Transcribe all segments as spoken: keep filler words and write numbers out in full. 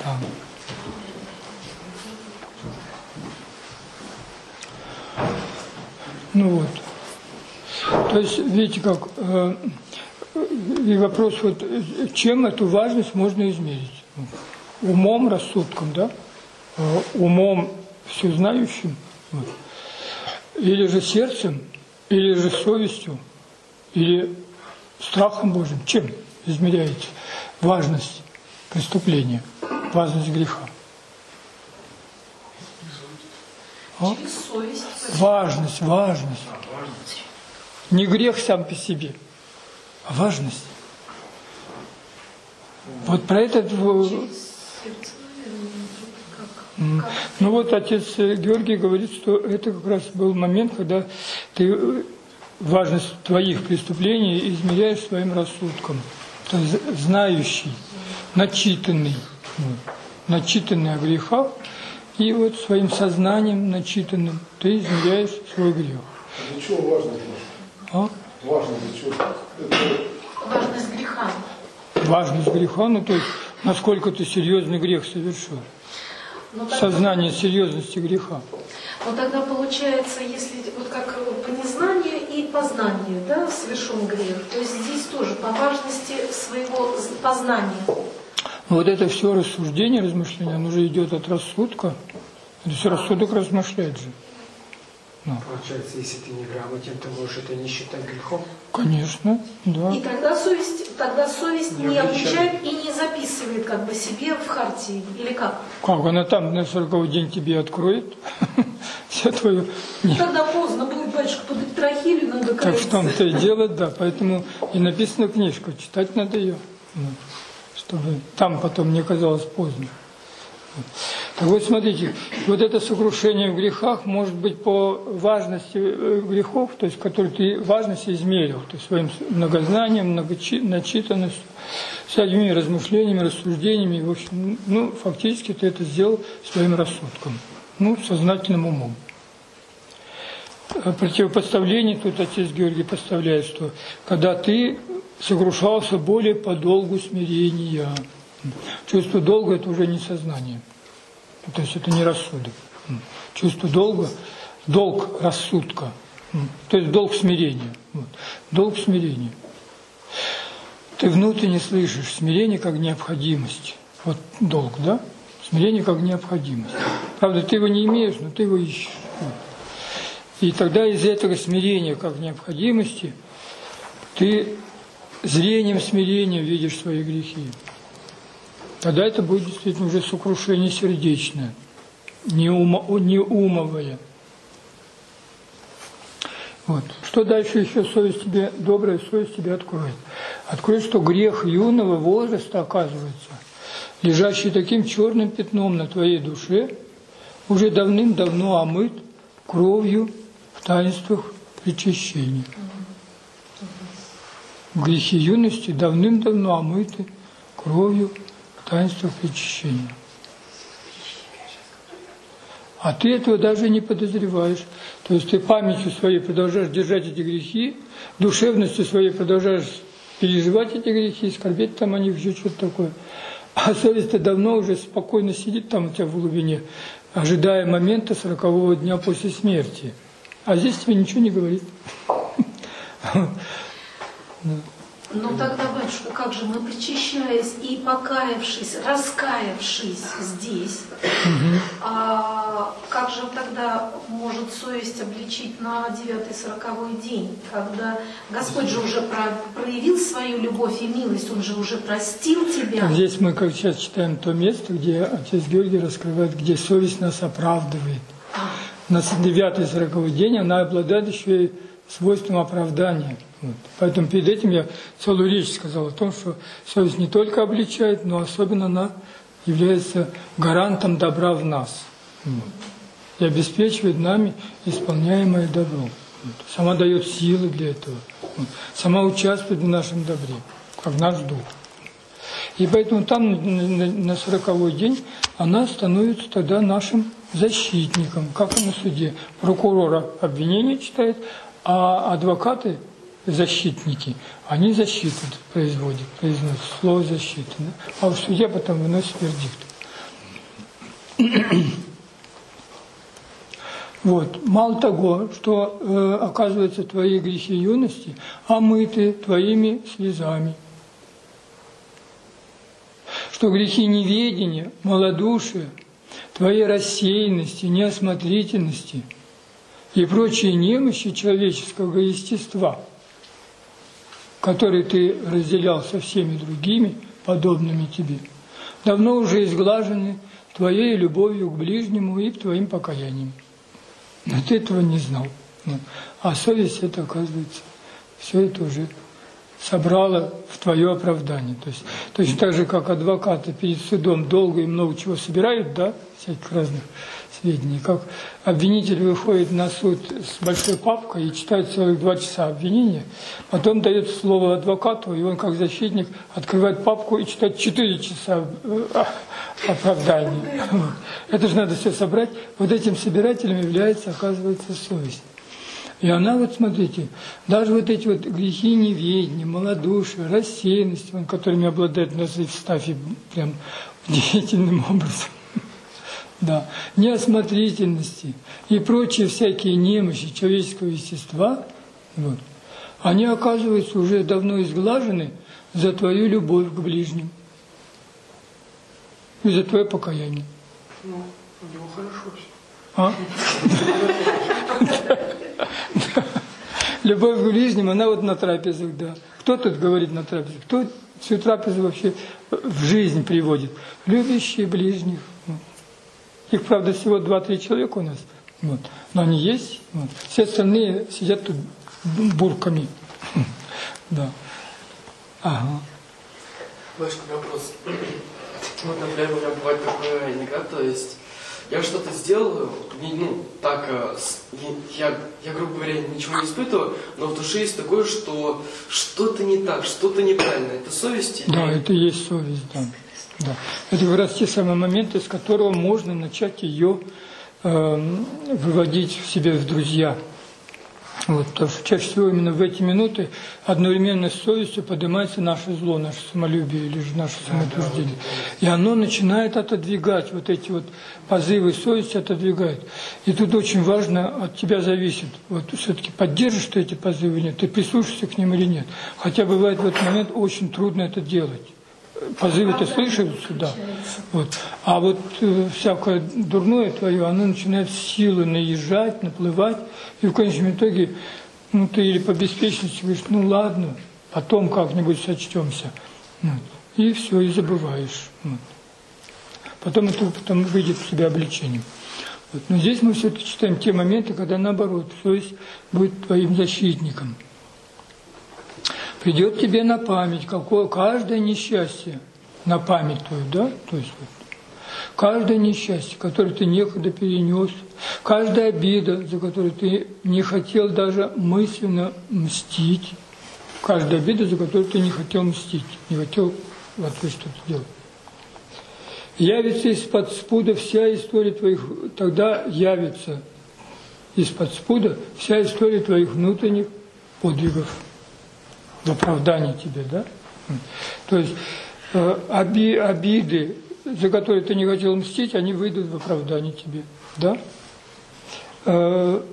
Да. Ну вот. То есть, видите, как э, и вопрос, вот, чем эту важность можно измерить? Умом, рассудком, да? Э, умом всезнающим, вот. Или же сердцем, или же совестью, или страхом Божьим. Чем измеряете важность преступления, важность греха? А? Важность, важность. Не грех сам по себе, а важность. Вот про это... Ну вот отец Георгий говорит, что это как раз был момент, когда ты важность твоих преступлений измеряешь своим рассудком. То есть знающий, начитанный, начитанный о грехах, и вот своим сознанием начитанным ты измеряешь свой грех. Для чего важность? А? Важность для чего? Важность греха. Важность греха, ну то есть насколько ты серьезный грех совершил. Тогда, сознание серьезности греха. Но тогда получается, если вот как по незнанию и познанию, да, совершен грех, то есть здесь тоже по важности своего познания. Вот это все рассуждение, размышление, оно уже идет от рассудка. То есть рассудок размышляет же. Ну. Получается, если ты неграмотен, ты можешь это не считать грехом? Конечно, да. И тогда совесть, тогда совесть не, не обличает и не записывает как бы себе в хартии, или как? Как она там на сороковой день тебе откроет все твое. Тогда поздно будет, батюшка, под трахилью надо каяться. Так в том-то и дело, да. Поэтому и написана книжка, читать надо ее, чтобы там потом не казалось поздно. Так вот, смотрите, вот это сокрушение в грехах может быть по важности грехов, то есть, которые ты важность измерил, то есть своим многознанием, начитанностью, своими размышлениями, рассуждениями, в общем, ну, фактически ты это сделал своим рассудком, ну, сознательным умом. Противопоставление тут отец Георгий поставляет, что когда ты сокрушался более по долгу смирения. Чувство долга – это уже не сознание. То есть это не рассудок. Чувство долга – долг рассудка. То есть долг смирения. Вот. Долг смирения. Ты внутренне слышишь смирение как необходимость. Вот долг, да? Смирение как необходимость. Правда, ты его не имеешь, но ты его ищешь. Вот. И тогда из этого смирения как необходимости ты зрением смирения видишь свои грехи. Тогда это будет действительно уже сокрушение сердечное, не, ума, не умовое. Вот. Что дальше еще совесть тебе, добрая совесть тебе откроет? Откроет, что грех юного возраста, оказывается, лежащий таким черным пятном на твоей душе, уже давным-давно омыт кровью в таинствах причащения. Грехи юности давным-давно омыты кровью в таинствах причащения. А ты этого даже не подозреваешь. То есть ты памятью своей продолжаешь держать эти грехи, душевностью своей продолжаешь переживать эти грехи, скорбеть там о них, еще что-то такое. А совесть-то давно уже спокойно сидит там у тебя в глубине, ожидая момента сорокового дня после смерти. А здесь тебе ничего не говорит. Но тогда, батюшка, как же мы, причащаясь и покаявшись, раскаявшись здесь, угу. а как же тогда может совесть обличить на девятый сороковой день, когда Господь же уже проявил свою любовь и милость, Он же уже простил тебя? Здесь мы как сейчас читаем то место, где отец Георгий раскрывает, где совесть нас оправдывает. А. На девятый сороковой день она обладает еще и свойством оправдания. Вот. Поэтому перед этим я целую речь сказал о том, что совесть не только обличает, но особенно она является гарантом добра в нас. Вот. И обеспечивает нами исполняемое добро. Вот. Сама дает силы для этого. Вот. Сама участвует в нашем добре, как наш дух. И поэтому там на сороковой день она становится тогда нашим защитником, как и на суде. Прокурора обвинение читает, а адвокаты, защитники, они защиту производят, произносят слово защиты. Да? А в суде потом выносит вердикт. Вот. Мало того, что, э, оказывается, твои грехи юности омыты твоими слезами. Что грехи неведения, малодушия, твоей рассеянности, неосмотрительности и прочие немощи человеческого естества, которые ты разделял со всеми другими, подобными тебе, давно уже изглажены твоей любовью к ближнему и твоим покаянием. Но ты этого не знал. А совесть это, оказывается, все это уже собрала в твое оправдание. То есть точно так же, как адвокаты перед судом долго и много чего собирают, да, всяких разных сведений, как обвинитель выходит на суд с большой папкой и читает целых два часа обвинения, потом дает слово адвокату, и он как защитник открывает папку и читает четыре часа оправдания. Это же надо все собрать. Вот этим собирателем является, оказывается, совесть. И она, вот смотрите, даже вот эти вот грехи неведения, малодушия, рассеянность, которыми обладает нас Евстафий прям удивительным образом, да, неосмотрительности и прочие всякие немощи человеческого естества, вот, они, оказываются, уже давно изглажены за твою любовь к ближним и за твое покаяние. Ну, у него хорошо все. А? Любовь к ближним, она вот на трапезах, да. Кто тут говорит на трапезах? Кто всю трапезу вообще в жизнь приводит? Любящие ближних. Их, правда, всего два-три человека у нас. Вот. Но они есть. Вот. Все остальные сидят тут бурками. Да. Ага. Башка, вопрос. Вот, например, у меня бывает такое иногда, то есть я что-то сделал, ну, так, я, я, грубо говоря, ничего не испытываю, но в душе есть такое, что что-то не так, что-то неправильно. Это совесть? Да, это и есть совесть, да. Да. Это как раз те самые моменты, с которого можно начать ее э, выводить в себе в друзья. Вот, потому что чаще всего именно в эти минуты одновременно с совестью поднимается наше зло, наше самолюбие или же наше самоутверждение. И оно начинает отодвигать, вот эти вот позывы совести отодвигает. И тут очень важно, от тебя зависит, вот все-таки поддержишь ты эти позывы или нет, ты прислушаешься к ним или нет. Хотя бывает в этот момент очень трудно это делать. Позывы-то слышатся, да. Вот. А вот э, всякое дурное твое, оно начинает с силы наезжать, наплывать, и в конечном итоге, ну, ты или по беспечности говоришь, ну ладно, потом как-нибудь сочтемся. Вот. И все, и забываешь. Вот. Потом это потом выйдет в себя обличением. Вот. Но здесь мы все-таки читаем те моменты, когда наоборот, совесть будет твоим защитником. Придет тебе на память какое, каждое несчастье, на память твою, да? То есть вот, каждое несчастье, которое ты некогда перенес, каждая обида, за которую ты не хотел даже мысленно мстить, каждая обида, за которую ты не хотел мстить, не хотел вот что-то делать. Явится из-под спуда вся история твоих, тогда явится из-под спуда вся история твоих внутренних подвигов. В оправдании тебе, да? То есть э, оби, обиды, за которые ты не хотел мстить, они выйдут в оправдание тебе, да? Э,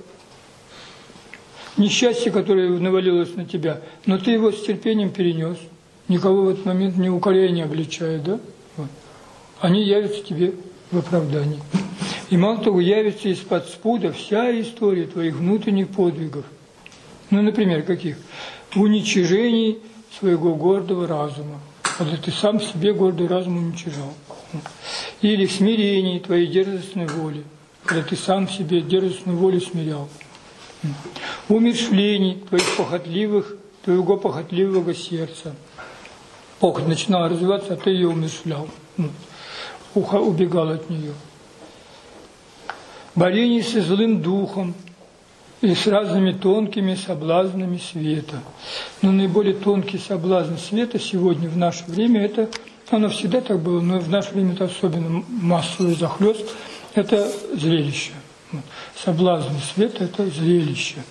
несчастье, которое навалилось на тебя, но ты его с терпением перенес, никого в этот момент не укоряя, не обличая, да? Вот. Они явятся тебе в оправдании. И мало того, явится из-под спуда вся история твоих внутренних подвигов. Ну, например, каких? В уничижении своего гордого разума, когда ты сам себе гордый разум уничижал. Или в смирении твоей дерзостной воли, когда ты сам себе дерзостную волю смирял. В умерщвлении твоих похотливых, твоего похотливого сердца. Похоть начинала развиваться, а ты ее умерщвлял, убегал от нее. Борение со злым духом, и с разными тонкими соблазнами света. Но наиболее тонкий соблазн света сегодня, в наше время, это, оно всегда так было, но в наше время это особенно массовый захлёст, это зрелище. Соблазн света – это зрелище.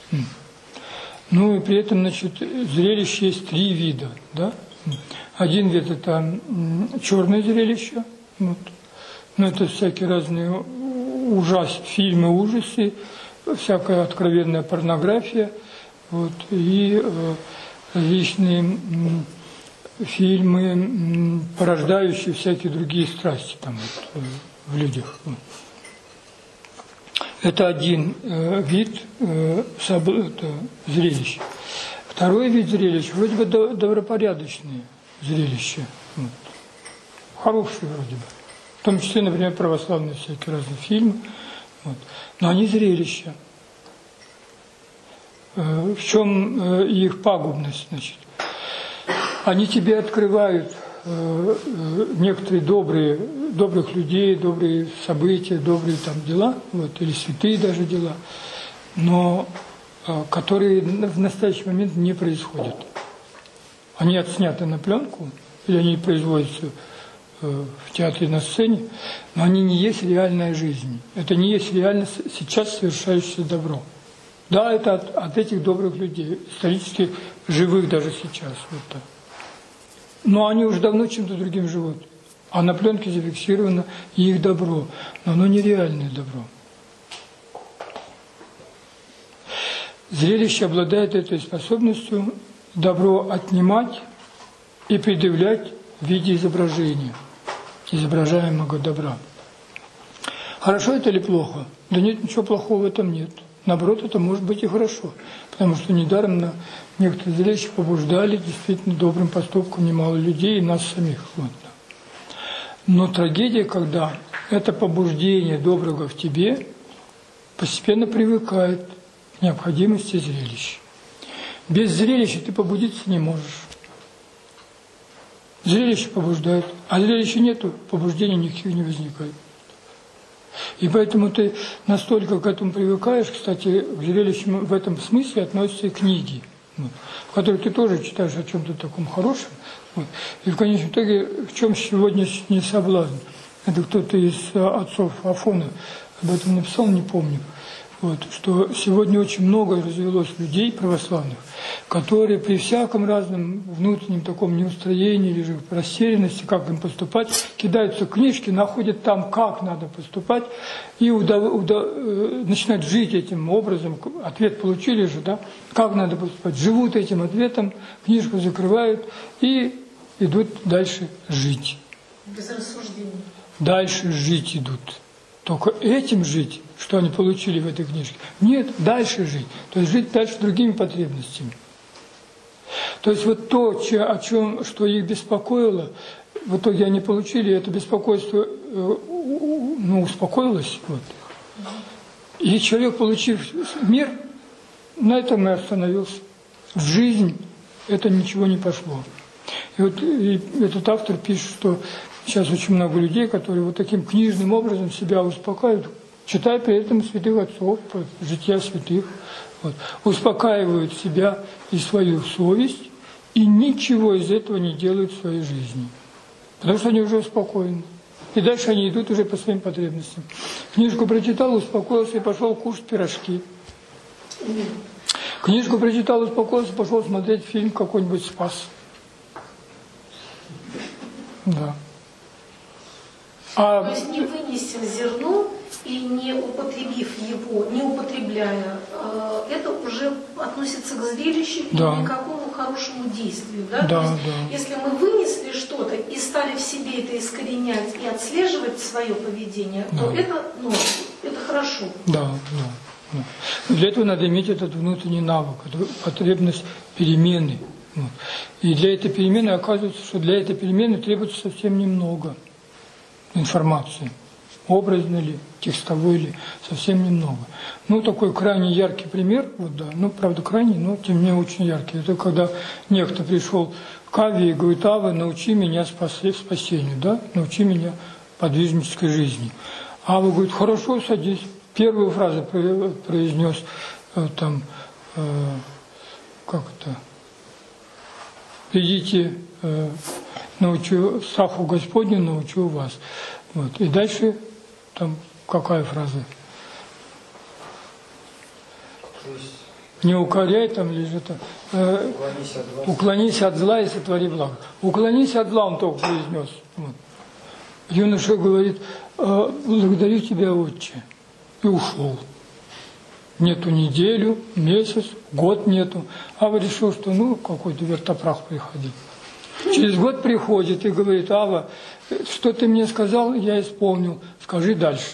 Ну и при этом, значит, зрелище есть три вида. Да? Один вид – это черное зрелище, вот, Ну, это всякие разные ужас, фильмы ужасы, всякая откровенная порнография, вот, и э, различные м, фильмы, м, порождающие всякие другие страсти там, вот, в людях. Это один э, вид э, соб... это, зрелища. Второй вид зрелища, вроде бы до, добропорядочные зрелища. Вот. Хорошие вроде бы. В том числе, например, православные всякие разные фильмы. Вот. Но они зрелища. Э, в чем э, их пагубность, значит? Они тебе открывают э, э, некоторые добрые, добрых людей, добрые события, добрые там дела, вот, или святые даже дела, но э, которые в настоящий момент не происходят. Они отсняты на пленку, или они производятся э, в театре на сцене, но они не есть реальная жизнь. Это не есть реально сейчас совершающееся добро. Да, это от, от этих добрых людей, исторически живых даже сейчас. Вот так. Но они уже давно чем-то другим живут. А на пленке зафиксировано их добро. Но оно нереальное добро. Зрелище обладает этой способностью добро отнимать и предъявлять в виде изображения, изображаемого добра. Хорошо это или плохо? Да нет, ничего плохого в этом нет. Наоборот, это может быть и хорошо. Потому что недаром на некоторые зрелища побуждали действительно добрым поступкам немало людей и нас самих. Вот. Но трагедия, когда это побуждение доброго в тебе постепенно привыкает к необходимости зрелища. Без зрелища ты побудиться не можешь. Зрелище побуждает, а зрелища нету, побуждений никаких не возникает. И поэтому ты настолько к этому привыкаешь, кстати, к зрелищам в этом смысле относятся и книги, вот, в которых ты тоже читаешь о чем-то таком хорошем. Вот. И в конечном итоге, в чем сегодняшний соблазн? Это кто-то из отцов Афона об этом написал, не помню. Вот, что сегодня очень много развелось людей православных, которые при всяком разном внутреннем таком неустроении или же растерянности, как им поступать, кидаются в книжки, находят там, как надо поступать, и удав, удав, начинают жить этим образом. Ответ получили же, да, как надо поступать. Живут этим ответом, книжку закрывают и идут дальше жить. Без рассуждений. Дальше жить идут. Только этим жить, что они получили в этой книжке. Нет, дальше жить. То есть жить дальше другими потребностями. То есть вот то, о чем, что их беспокоило, в итоге они получили, это беспокойство ну, успокоилось. Вот. И человек, получив мир, на этом и остановился. В жизнь это ничего не пошло. И вот и этот автор пишет, что сейчас очень много людей, которые вот таким книжным образом себя успокаивают, читая при этом святых отцов, жития святых, вот, успокаивают себя и свою совесть, и ничего из этого не делают в своей жизни. Потому что они уже успокоены. И дальше они идут уже по своим потребностям. Книжку прочитал, успокоился и пошел кушать пирожки. Книжку прочитал, успокоился, пошел смотреть фильм какой-нибудь «Спас». Да. А... То есть не вынесем зерно и не употребив его, не употребляя, это уже относится к зрелищу да. и к какому хорошему действию. Да? Да, То есть, да. если мы вынесли что-то и стали в себе это искоренять и отслеживать свое поведение, да. то это, ну, это хорошо. Да, да, да. Для этого надо иметь этот внутренний навык, эту потребность перемены. Вот. И для этой перемены оказывается, что для этой перемены требуется совсем немного информации. Образной ли, текстовой ли, совсем немного. Ну, такой крайне яркий пример, вот да, ну, правда, крайний, но тем не менее очень яркий. Это когда некто пришел к Аве и говорит: Ава, научи меня спасению, да, научи меня подвижнической жизни. Ава говорит: хорошо, садись. Первую фразу произнес там, э, как это, придите, э, научу, Саху Господню научу вас. Вот. И дальше там какая фраза? Не укоряй там или что-то. Э, уклонись, от уклонись от зла и сотвори благо. Уклонись от зла, он только произнес. Вот. Юноша говорит: благодарю тебя, отче, и ушел. Нету неделю, месяц, год нету. Ава решил, что ну какой-то вертопрах приходит. Через год приходит и говорит: Ава, что ты мне сказал, я исполнил, скажи дальше.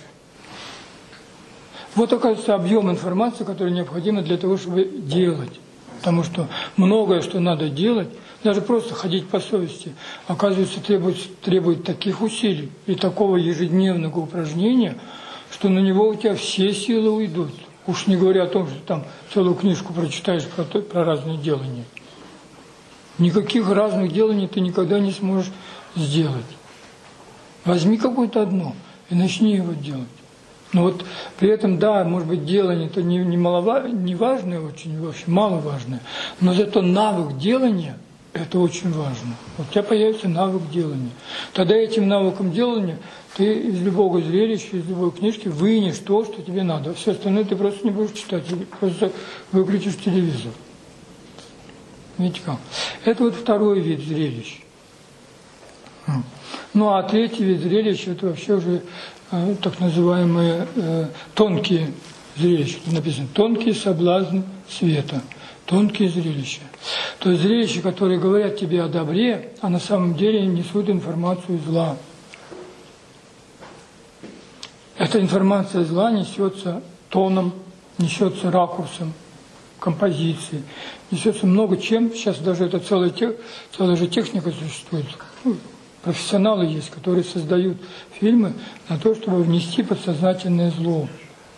Вот, оказывается, объем информации, который необходимо для того, чтобы делать. Потому что многое, что надо делать, даже просто ходить по совести, оказывается, требует, требует таких усилий и такого ежедневного упражнения, что на него у тебя все силы уйдут. Уж не говоря о том, что там целую книжку прочитаешь про, то, про разные делания. Никаких разных деланий ты никогда не сможешь сделать. Возьми какое-то одно и начни его делать. Но вот при этом, да, может быть, делание это не, не, малова, не важное очень, вообще маловажное, но зато навык делания – это очень важно. Вот у тебя появится навык делания. Тогда этим навыком делания ты из любого зрелища, из любой книжки вынешь то, что тебе надо. Все остальное ты просто не будешь читать, ты просто выключишь телевизор. Видите как? Это вот второй вид зрелищ. Ну а третий вид зрелищ – это вообще уже э, так называемые э, тонкие зрелища. Тут написано «тонкие соблазны света». Тонкие зрелища. То есть зрелища, которые говорят тебе о добре, а на самом деле несут информацию зла. Эта информация зла несется тоном, несется ракурсом, композицией, несется много чем. Сейчас даже это целая, тех, целая же техника существует. Профессионалы есть, которые создают фильмы на то, чтобы внести подсознательное зло.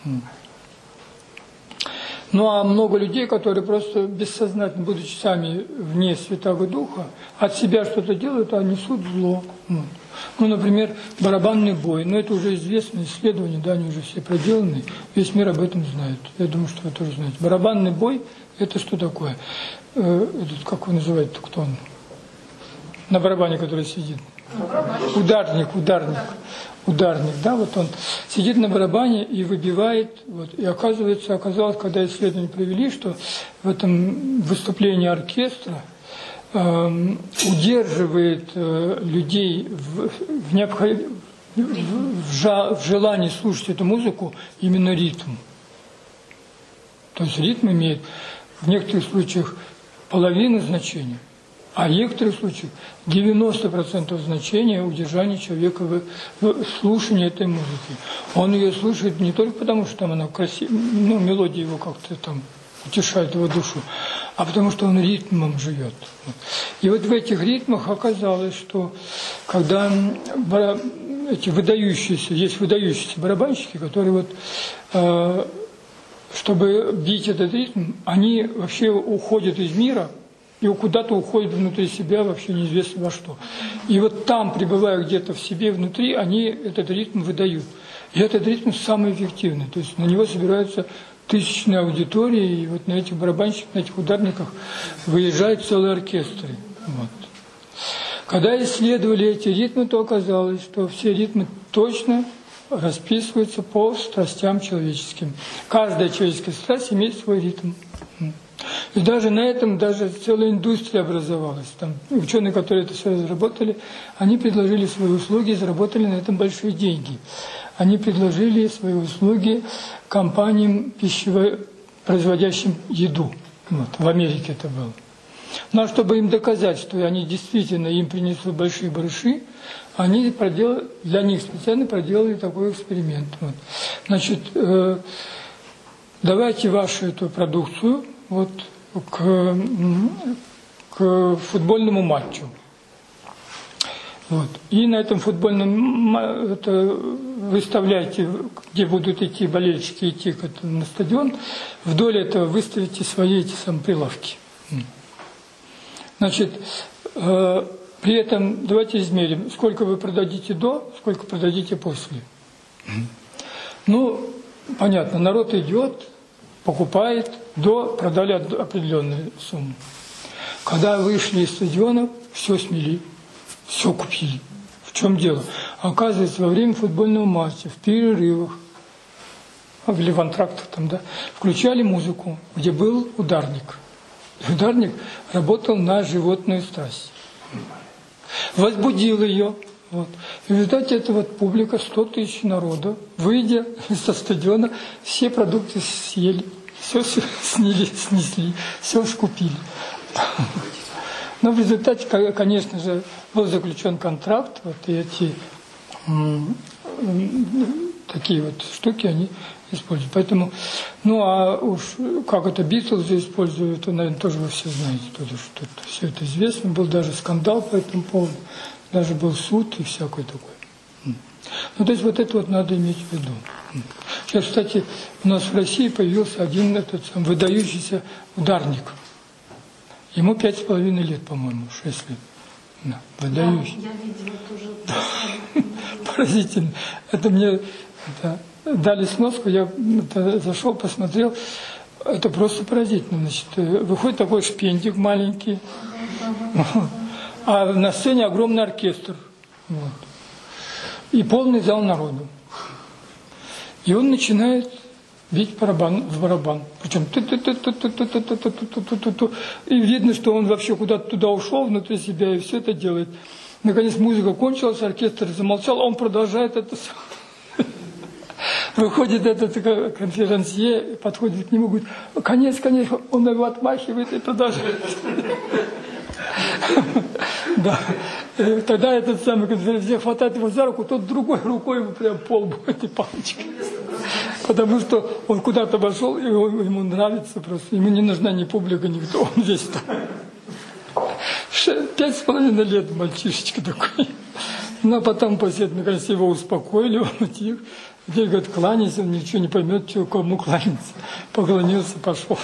Ну а много людей, которые просто бессознательно, будучи сами вне Святого Духа, от себя что-то делают, а несут зло. Ну, например, барабанный бой. Ну, это уже известное исследование, да, они уже все проделаны, весь мир об этом знает. Я думаю, что вы тоже знаете. Барабанный бой – это что такое? Э, этот, как его называют, кто он? На барабане, который сидит. Ударник, ударник. Ударник, да, вот он сидит на барабане и выбивает, вот, и оказывается, оказалось, когда исследования провели, что в этом выступлении оркестра э, удерживает э, людей в, в, необход... в, в, жа... в желании слушать эту музыку именно ритм. То есть ритм имеет в некоторых случаях половину значения, а в некоторых случаях девяносто процентов значения удержания человека в, в слушании этой музыки. Он ее слушает не только потому, что там она красивая, ну, мелодия его как-то там утешает его душу, а потому что он ритмом живет. И вот в этих ритмах оказалось, что когда эти выдающиеся, есть выдающиеся барабанщики, которые вот, э, чтобы бить этот ритм, они вообще уходят из мира, и куда-то уходит внутри себя вообще неизвестно во что. И вот там, пребывая где-то в себе внутри, они этот ритм выдают. И этот ритм самый эффективный. То есть на него собираются тысячные аудитории, и вот на этих барабанщиках, на этих ударниках выезжают целые оркестры. Вот. Когда исследовали эти ритмы, то оказалось, что все ритмы точно расписываются по страстям человеческим. Каждая человеческая страсть имеет свой ритм. И даже на этом даже целая индустрия образовалась. Там ученые, которые это все разработали, они предложили свои услуги и заработали на этом большие деньги. Они предложили свои услуги компаниям, пищевой, производящим еду. Вот, в Америке это было. Но чтобы им доказать, что они действительно им принесли большие барыши, они проделали, для них специально проделали такой эксперимент. Вот. Значит, э, давайте вашу эту продукцию вот, к, к футбольному матчу. Вот. И на этом футбольном это, выставляйте, где будут идти болельщики, идти на стадион, вдоль этого выставите свои эти самые прилавки. Значит, э, при этом давайте измерим, сколько вы продадите до, сколько продадите после. Ну, понятно, народ идет, покупает, до продали определенную сумму. Когда вышли из стадиона, все смели, все купили. В чем дело? Оказывается, во время футбольного матча, в перерывах, или в антрактах там, да, включали музыку, где был ударник. И ударник работал на животную страсть. Возбудил ее, Вот. В результате это вот публика, сто тысяч народу, выйдя со стадиона, все продукты съели, все снили, снесли, все скупили. Но в результате, конечно же, был заключен контракт, вот и эти такие вот штуки они используют. Поэтому, ну а уж как это Битлзы используют, это, наверное, тоже вы все знаете, тоже, что это, все это известно. Был даже скандал по этому поводу, даже был суд и всякое такое. Ну, то есть вот это вот надо иметь в виду. Сейчас, кстати, у нас в России появился один этот сам выдающийся ударник. Ему пять с половиной лет, по-моему, шесть лет. Да, выдающий. Да, я видела тоже. Поразительно. Это мне это, дали сноску, я это, зашел, посмотрел. Это просто поразительно. Значит, выходит такой шпендик маленький, а на сцене огромный оркестр. Вот. И полный зал народу. И он начинает бить барабан, в барабан. Причем и видно, что он вообще куда-то туда ушел внутри себя и все это делает. Наконец музыка кончилась, оркестр замолчал, он продолжает это. Выходит этот конферансье, подходит к нему, говорит: конец, конец, он его отмахивает и продолжает. Да. Тогда этот самый конферансье хватает его за руку, тот другой рукой ему прям по лбу этой палочкой. Потому что он куда-то вошел, и ему нравится просто. Ему не нужна ни публика, никто. Он весь там. Пять с половиной лет мальчишечка такой. Но потом после этого, наконец, его успокоили, он утих. Теперь, говорит, кланяйся, он ничего не поймет, что, кому кланяться. Поклонился, пошел.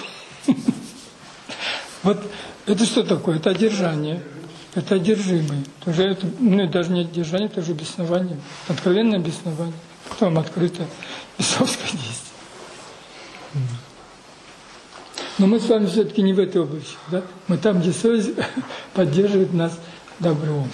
Вот это что такое? Это одержание. Это одержимый. Тоже это, ну, даже не одержание, это уже беснование. Откровенное беснование. Потом открыто бесовское действие. Но мы с вами все-таки не в этой области. Да? Мы там, где совесть поддерживает нас добром.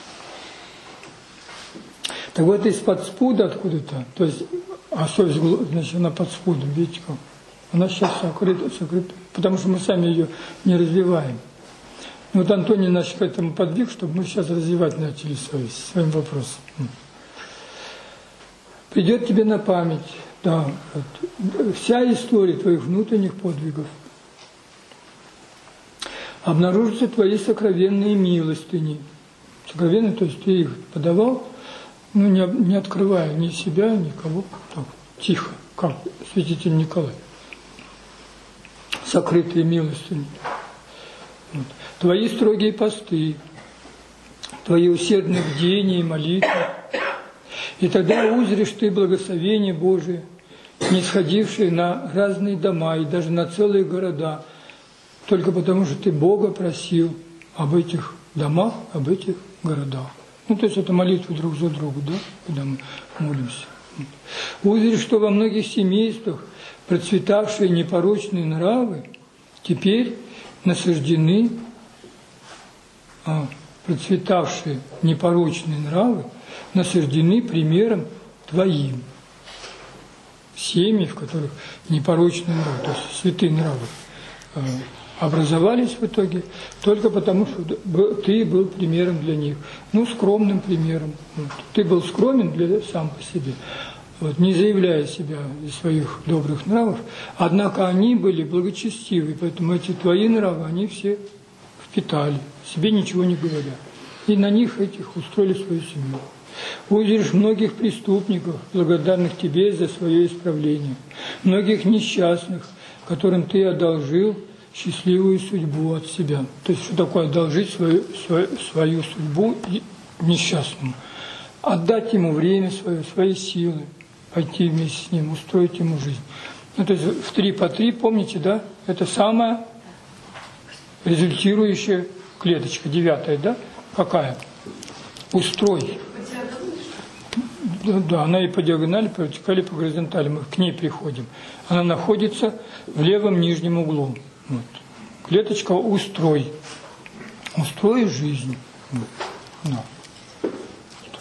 Так вот, из-под спуда откуда-то, то есть, а совесть, значит, она под спудом, видите как? Она сейчас сокрыта, сокрыта, потому что мы сами ее не развиваем. И вот Антоний нас к этому подвиг, чтобы мы сейчас развивать начали совесть своим вопросом. Придет тебе на память, да, вот, вся история твоих внутренних подвигов. Обнаружатся твои сокровенные милостыни. Сокровенные, то есть ты их подавал, ну, не, не открывая ни себя, никого, так, тихо, как святитель Николай. Сокрытые милостыни. Вот. Твои строгие посты, твои усердные бдения и молитвы. И тогда узришь ты благословение Божие, нисходившее на разные дома и даже на целые города, только потому, что ты Бога просил об этих домах, об этих городах. Ну, то есть это молитва друг за друга, да, когда мы молимся. Узришь, что во многих семействах процветавшие непорочные нравы теперь насаждены, а, процветавшие непорочные нравы насаждены примером твоим. Семьи, в которых непорочные нравы, то есть святые нравы, э, образовались в итоге только потому, что ты был примером для них. Ну, скромным примером. Вот. Ты был скромен для, сам по себе, вот, не заявляя себя из своих добрых нравов, однако они были благочестивы, поэтому эти твои нравы, они все впитали, себе ничего не говоря. И на них этих устроили свою семью. Увидишь многих преступников, благодарных тебе за свое исправление, многих несчастных, которым ты одолжил счастливую судьбу от себя. То есть, что такое одолжить свою, свою, свою судьбу несчастному? Отдать ему время свое, свои силы, пойти вместе с ним, устроить ему жизнь. Ну, то есть, в три по три, помните, да? Это самая результирующая клеточка, девятая, да? Какая? Устрой. Да, да, она и по диагонали, по вертикали, по горизонтали. Мы к ней приходим. Она находится в левом нижнем углу. Вот. Клеточка «Устрой». Устрой жизнь. Вот. Да.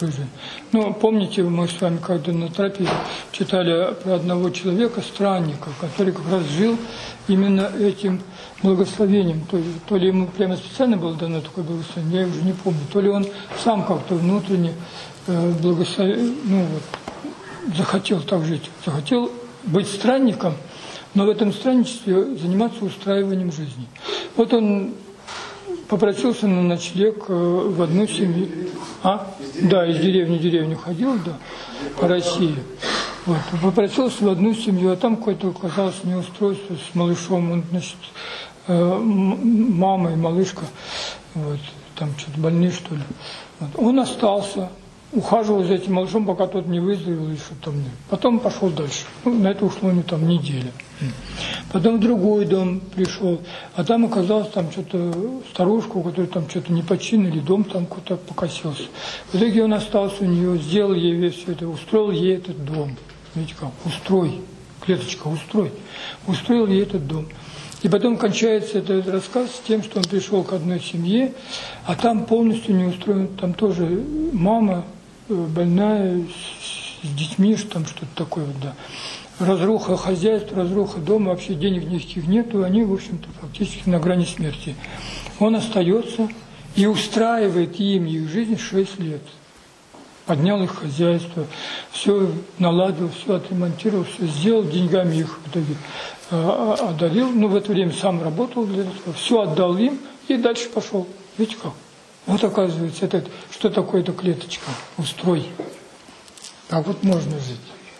свою жизнь. Ну, помните, мы с вами когда на трапезе читали про одного человека, странника, который как раз жил именно этим благословением. То, то ли ему прямо специально было дано такое благословение, я уже не помню, то ли он сам как-то внутренне э, благословил, ну вот, захотел так жить, захотел быть странником, но в этом странничестве заниматься устраиванием жизни. Вот он попросился на ночлег в одну семью. А? Да, из деревни в деревню ходил, да, по России. Вот. Попросился в одну семью, а там какое-то оказалось неустройство с малышом. Он, значит, мама и малышка, вот, там что-то больные, что ли. Вот. Он остался, ухаживал за этим малышом, пока тот не выздоровел или что там. Потом пошел дальше. Ну, на это ушло у него там неделя. Потом в другой дом пришел, а там оказалось там что-то старушка, у которой там что-то не починили, дом там куда-то покосился. В итоге он остался у нее, сделал ей весь все это, устроил ей этот дом. Видите как? Устрой. Клеточка, устрой. Устроил ей этот дом. И потом кончается этот рассказ с тем, что он пришел к одной семье, а там полностью не устроен, там тоже мама больная, с, с детьми, там что-то такое вот, да. Разруха хозяйства, разруха дома, вообще денег никаких нету, они, в общем-то, фактически на грани смерти. Он остается и устраивает им их жизнь шесть лет. Поднял их хозяйство, все наладил, все отремонтировал, все сделал, деньгами их в итоге э, одарил. Ну, в это время сам работал для этого, все отдал им и дальше пошел. Видите как? Вот оказывается, это, что такое эта клеточка, устрой. Так вот можно жить.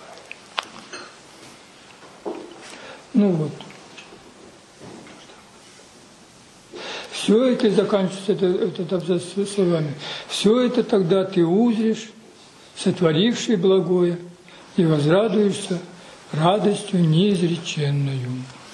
Ну вот. Все это, и заканчивается этот, этот абзац словами, все это тогда ты узришь, сотворивший благое, и возрадуешься радостью неизреченную.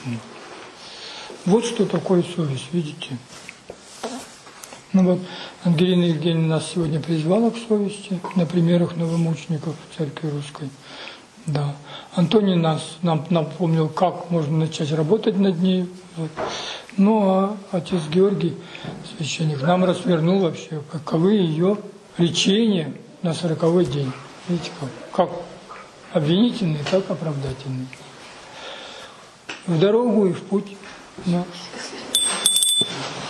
Вот что такое совесть, видите? Ну вот, Ангелина Евгеньевна нас сегодня призвала к совести на примерах новомучеников Церкви Русской. Да. Антоний нас нам напомнил, как можно начать работать над ней. Вот. Ну а отец Георгий, священник, нам развернул вообще, каковы ее лечения на сороковой день. Видите, как, как обвинительные, так оправдательные. В дорогу и в путь. Да.